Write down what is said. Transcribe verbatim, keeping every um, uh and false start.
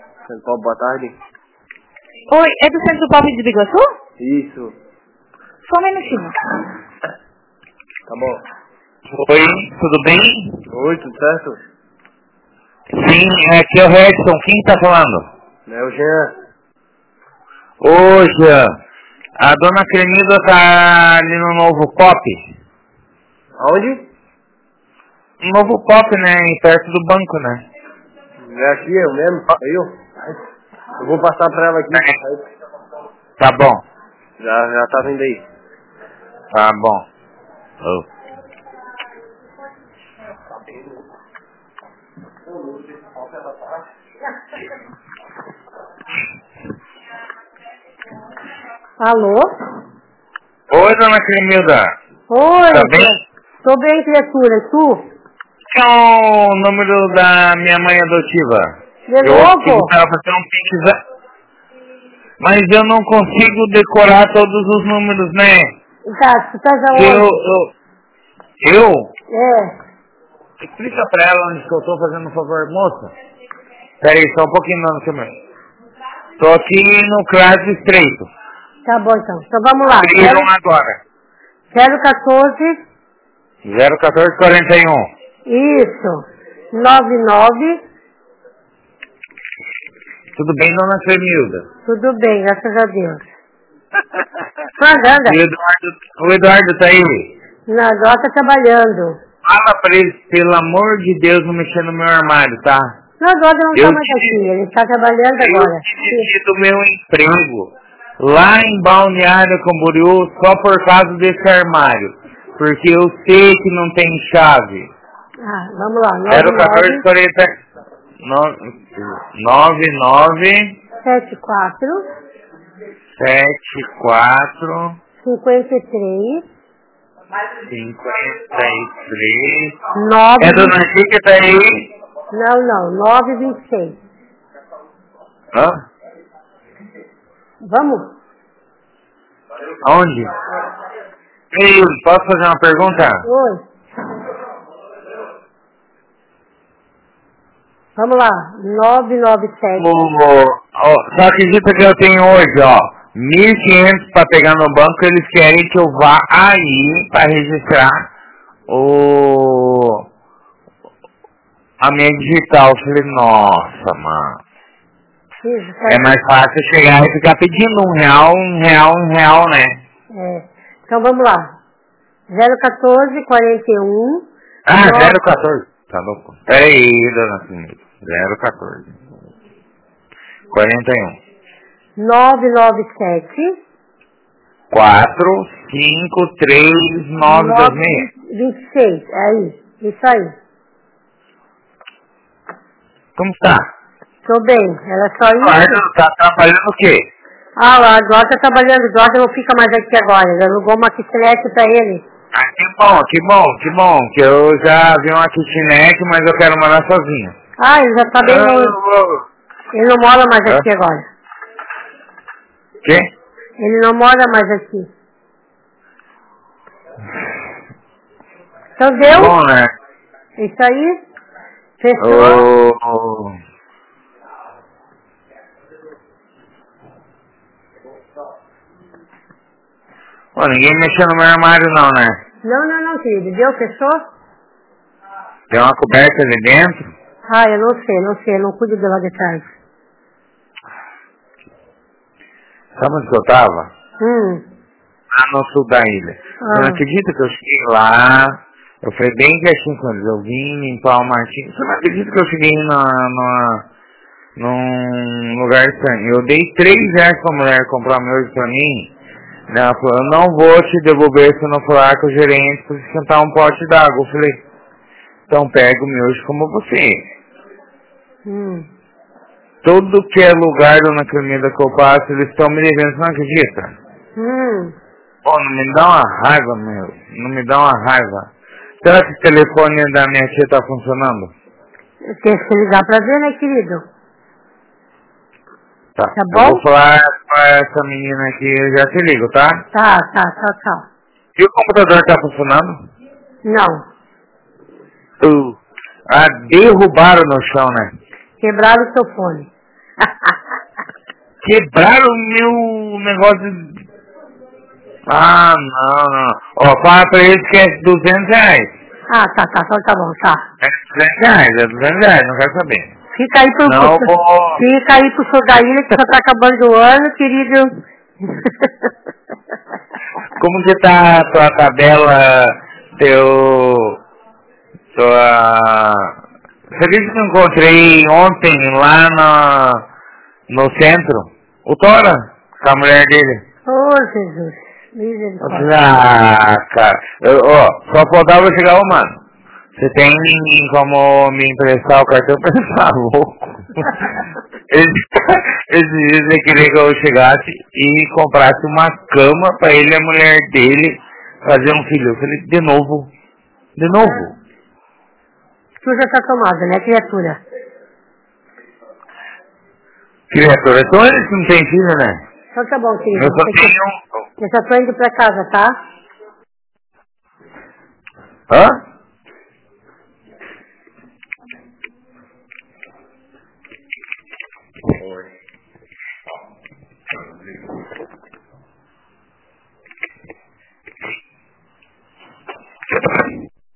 Centro Pop, boa tarde. Oi, é do Centro Pop de Biguaçu? Isso. Só um minutinho. Tá bom. Oi, tudo bem? Oi, tudo certo? Sim, aqui é o Redson. Quem tá falando? É o Jean. Ô, Jean, a dona Cremilda tá ali no Novo Pop. Aonde? No Novo Pop, né? Perto do banco, né? É aqui, eu mesmo? É eu? Eu vou passar pra ela aqui. Tá bom, Já, já tá vindo aí. tá bom. Oh. Alô? Oi, dona Cremilda. Oi, Tá bem? tô bem, criatura, e tu? Qual é o número da minha mãe adotiva? De Eu novo? consigo para fazer um pix, mas eu não consigo decorar todos os números, né? Tá, tu tá já Eu, onde? eu, eu? É, Explica pra ela onde que eu tô fazendo um favor, moça. Pera aí, só um pouquinho não, seu meu. Tô aqui no Clássico Estreito. tá bom então. Então vamos lá. Abriram agora. zero quatorze, zero quatorze quarenta e um. isso, nove nove, Tudo bem, dona Cremilda? tudo bem, graças a Deus. Mas anda, O Eduardo, o Eduardo tá aí? não, agora tá trabalhando. Fala pra ele, pelo amor de Deus, não mexer no meu armário, tá? Não, agora não Eu tá mais aqui, ele está trabalhando Eu agora. desisti do meu emprego lá em Balneário Camboriú só por causa desse armário. Porque eu sei que não tem chave. Ah, vamos lá, zero nove quatorze nove, quarenta nove nove sete quatro, sete quatro cinquenta e três, cinquenta e três. nove, É dona Chica tá aí? não, não, nove vinte e seis. Hã? Vamos? Aonde? Ei, posso fazer uma pergunta? Oi. Vamos lá, nove nove sete. O, ó, só acredita que eu tenho hoje, ó, mil e quinhentos para pegar no banco, eles querem que eu vá aí para registrar o a minha digital. Eu falei, nossa, mano, Isso, tá. é mais fácil chegar e ficar pedindo um real, um real, um real, né? É. Então vamos lá. zero quatorze quarenta e um. Ah, nove- zero quatorze. Tá louco. Peraí, dona Simone. zero quatorze. quarenta e um. nove nove sete. quatro cinco três nove dois seis. vinte e seis. É aí. Isso aí. Como está? Tô bem. Era só isso. Eduardo, tá trabalhando o quê? Ah, o Eduardo tá trabalhando. O Eduardo não fica mais aqui agora. Ele alugou uma kitnet pra ele. Ah, que bom, que bom, que bom. Que eu já vi uma kitnet, mas eu quero morar sozinho. Ah, ele já tá bem Ah, longe. vou- Ele não mora mais Hã? aqui agora. Quê? Ele não mora mais aqui. Então deu? Bom, né? Isso aí? Fechou? O... o- Pô, ninguém mexeu no meu armário não, né? Não, não, não, querido. Deu? Fechou? Tem uma coberta ali dentro. Ah, eu não sei, não sei. Eu não cuido de lá de trás. Sabe onde que eu tava? Hum. Lá no sul da ilha. Ah. Você não acredita que eu cheguei lá, eu fui bem quietinho com eles, eu vim limpar o Martinho. Você não acredita que eu cheguei na, numa, num lugar estranho? Eu dei três reais pra mulher comprar miojo pra mim. Ela falou, eu não vou te devolver se eu não falar com o gerente pra você sentar um pote d'água. Eu falei, então pega o miojo como você. Hum. Todo que é lugar na comida que eu passo, eles estão me devendo, você não acredita? Hum. Pô, não me dá uma raiva, meu. Não me dá uma raiva. Será que o telefone da minha tia tá funcionando? Tem que ligar pra ver, né, querido? Tá. Tá Eu bom? vou falar com essa menina aqui, eu já te ligo, tá? Tá, tá, tchau, tchau. E o computador tá funcionando? Não. Uh, ah, derrubaram no chão, né? Quebraram o seu fone. Quebraram o meu negócio. Ah, não, não. Ó, fala pra eles que é duzentos reais. Ah, tá, tá, então tá bom, tá. É duzentos reais, é duzentos reais, não quero saber. Fica aí pro, Não pro, vou... fica aí pro show da ilha que já tá acabando o ano, querido. Como que tá a tua tabela, teu... tua... Você disse que eu encontrei ontem lá no, no centro, o Tora, com a mulher dele. Ô, oh, Jesus, misericórdia. Ah, cara, eu, ó, só faltava eu chegar, ô, mano, você tem como me emprestar o cartão pra estar louco? Esse, esse dias ele queria que eu chegasse e comprasse uma cama pra ele e a mulher dele fazer um filho. Eu falei, de novo, de novo. Tu já tá tomada, né, criatura? Criatura, então eles não têm filho, né? Então tá bom, querido. Eu só tenho... Eu só tô indo pra casa, tá? Hã? Oi.